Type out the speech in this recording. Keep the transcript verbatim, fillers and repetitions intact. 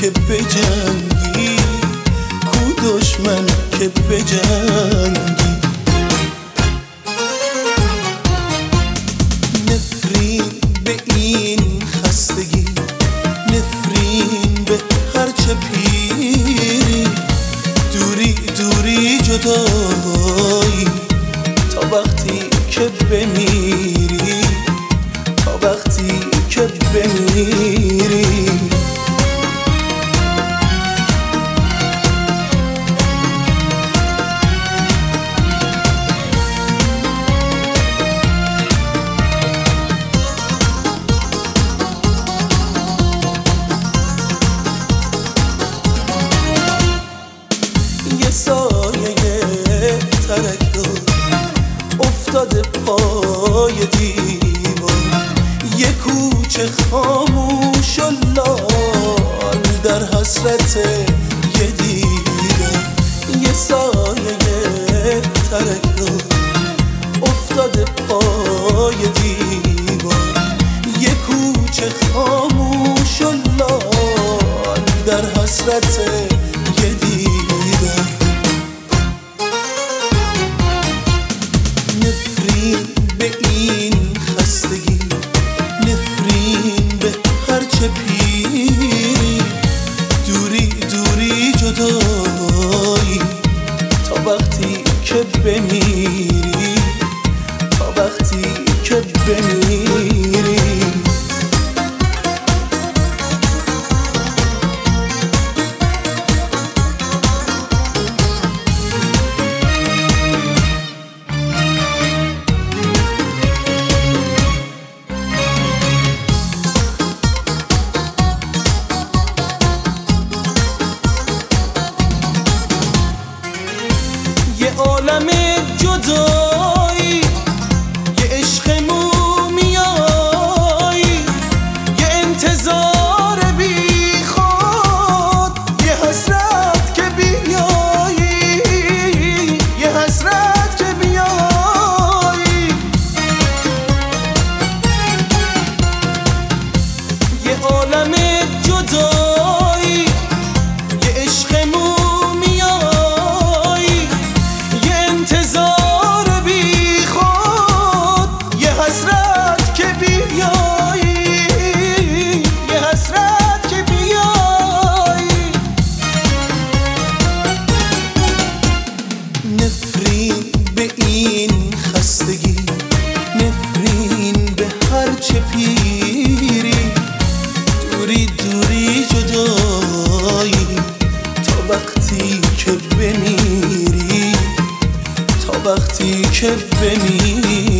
که بجنگی، کو دشمن که بجنگی. نفرین به این خستگی، نفرین به هرچه پیری، دوری دوری جدایی تا وقتی که بمیری، تا وقتی که بمیری. یه سایه ترک‌دار افتاده پای دیوار، یه کوچه خاموش و لال در حسرت یه دیدار. یه سایه ترک‌دار افتاده پای دیوار، یه کوچه خاموش و لال در حسرت یه دیدار. نفرین به این خستگی، نفرین به هرچه پیری، دوری دوری جدایی تا وقتی که بمیری، تا وقتی که بمیری. یه عالم جدایی، یه عشق مومیایی، یه انتظار بی خود، یه حسرت که بیایی، یه حسرت که بیایی. یه عالم جدایی، یه عشق انتظار بی خود، یه حسرت که بیایی، یه حسرت که بیایی. نفرین به این خستگی، نفرین به هرچه پیری، دوری دوری جدایی تا وقتی که بمیری، تا وقتی که بمیری.